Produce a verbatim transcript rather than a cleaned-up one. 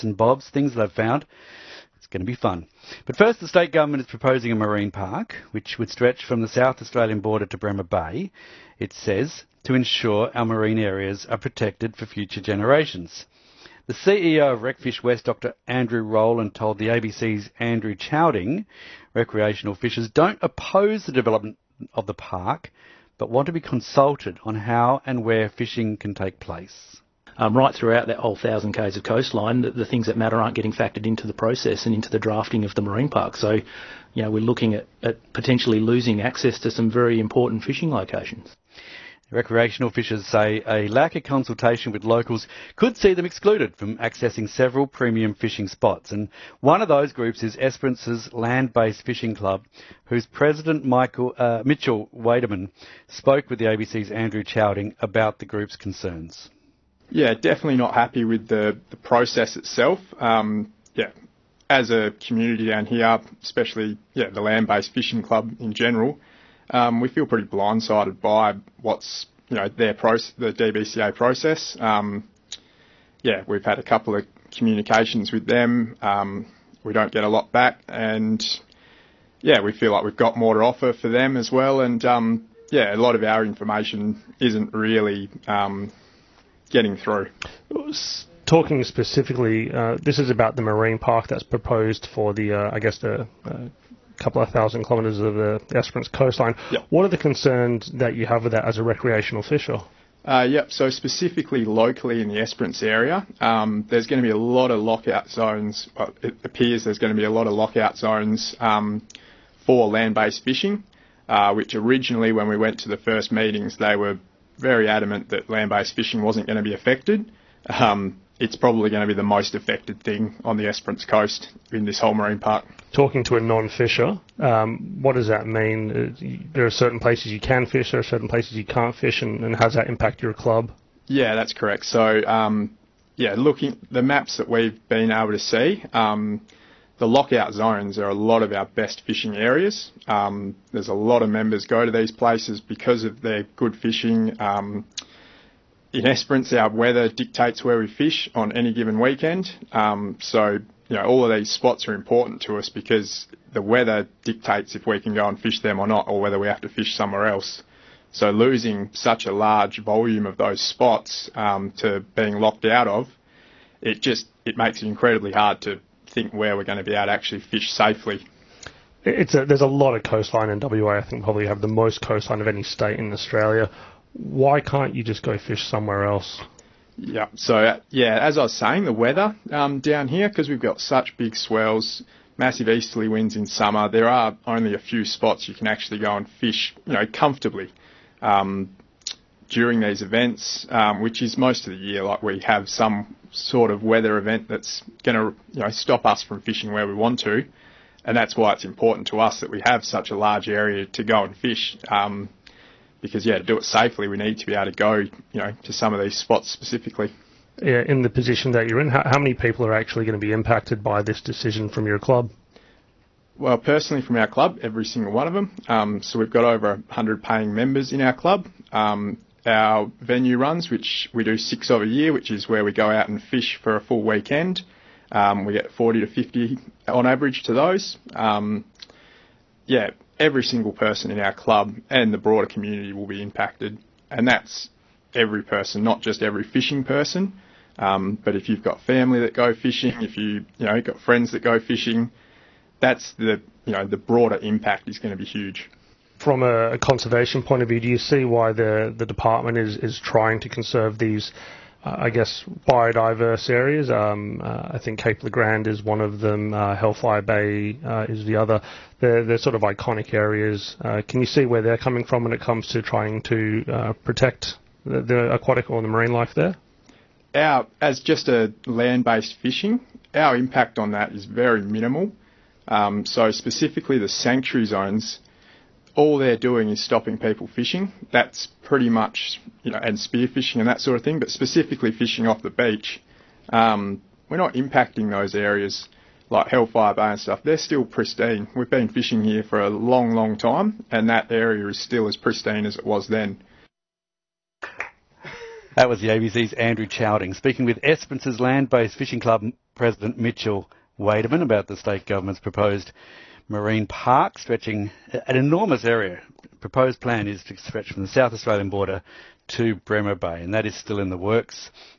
and bobs, things that I've found. It's going to be fun. But first, the state government is proposing a marine park, which would stretch from the South Australian border to Bremer Bay, it says, to ensure our marine areas are protected for future generations. The C E O of Recfish West, Doctor Andrew Rowland, told the A B C's Andrew Chowding recreational fishers don't oppose the development of the park, but want to be consulted on how and where fishing can take place. Um, right throughout that whole thousand k's of coastline, the, the things that matter aren't getting factored into the process and into the drafting of the marine park. So, you know, we're looking at, at potentially losing access to some very important fishing locations. Recreational fishers say a lack of consultation with locals could see them excluded from accessing several premium fishing spots. And one of those groups is Esperance's Land-Based Fishing Club, whose president, Michael uh, Mitchell Waderman, spoke with the A B C's Andrew Chowding about the group's concerns. Yeah, definitely not happy with the, the process itself. Um, yeah, as a community down here, especially yeah the Land-Based Fishing Club in general, um, we feel pretty blindsided by what's you know their process, the D B C A process. Um, yeah, we've had a couple of communications with them. Um, we don't get a lot back, and yeah, we feel like we've got more to offer for them as well. And um, yeah, a lot of our information isn't really Um, getting through. Talking specifically, uh, this is about the marine park that's proposed for the, uh, I guess, the uh, couple of thousand kilometres of the Esperance coastline. Yep. What are the concerns that you have with that as a recreational fisher? Uh, yep, so specifically locally in the Esperance area, um, there's going to be a lot of lockout zones. Well, it appears there's going to be a lot of lockout zones um, for land-based fishing, uh, which originally, when we went to the first meetings, they were very adamant that land-based fishing wasn't going to be affected. Um, it's probably going to be the most affected thing on the Esperance coast in this whole marine park. Talking to a non-fisher, um, what does that mean? Uh, there are certain places you can fish, there are certain places you can't fish, and, and how does that impact your club? Yeah, that's correct. So, um, yeah, looking the maps that we've been able to see, um, the lockout zones are a lot of our best fishing areas. Um, there's a lot of members go to these places because of their good fishing. Um, in Esperance, our weather dictates where we fish on any given weekend. Um, so, you know, all of these spots are important to us because the weather dictates if we can go and fish them or not, or whether we have to fish somewhere else. So losing such a large volume of those spots um, to being locked out of, it just it makes it incredibly hard to think where we're going to be able to actually fish safely. It's a, there's a lot of coastline in W A. I think probably have the most coastline of any state in Australia. Why can't you just go fish somewhere else? Yeah, so uh, yeah, as I was saying, the weather um, down here, because we've got such big swells, massive easterly winds in summer, there are only a few spots you can actually go and fish, you know, comfortably um, during these events, um, which is most of the year. Like we have some sort of weather event that's going to, you know, stop us from fishing where we want to, and that's why it's important to us that we have such a large area to go and fish. Um, because yeah, to do it safely, we need to be able to go, you know, to some of these spots specifically. Yeah, in the position that you're in, how, how many people are actually going to be impacted by this decision from your club? Well, personally, from our club, every single one of them. Um, so we've got over one hundred paying members in our club. Um, Our venue runs, which we do six of a year, which is where we go out and fish for a full weekend. Um, we get forty to fifty on average to those. Um, yeah, every single person in our club and the broader community will be impacted. And that's every person, not just every fishing person. Um, but if you've got family that go fishing, if you, you know, got friends that go fishing, that's the, you know, the broader impact is going to be huge. From a, a conservation point of view, do you see why the, the department is, is trying to conserve these, uh, I guess, biodiverse areas? Um, uh, I think Cape Legrand is one of them, uh, Hellfire Bay uh, is the other. They're, they're sort of iconic areas. Uh, can you see where they're coming from when it comes to trying to uh, protect the, the aquatic or the marine life there? Our, as just a land-based fishing, our impact on that is very minimal. Um, so specifically the sanctuary zones, all they're doing is stopping people fishing. That's pretty much, you know, and spearfishing and that sort of thing, but specifically fishing off the beach. Um, we're not impacting those areas like Hellfire Bay and stuff. They're still pristine. We've been fishing here for a long, long time, and that area is still as pristine as it was then. That was the A B C's Andrew Chowding speaking with Esperance's Land-Based Fishing Club President Mitchell Wademan about the state government's proposed marine park stretching an enormous area. The proposed plan is to stretch from the South Australian border to Bremer Bay, and that is still in the works.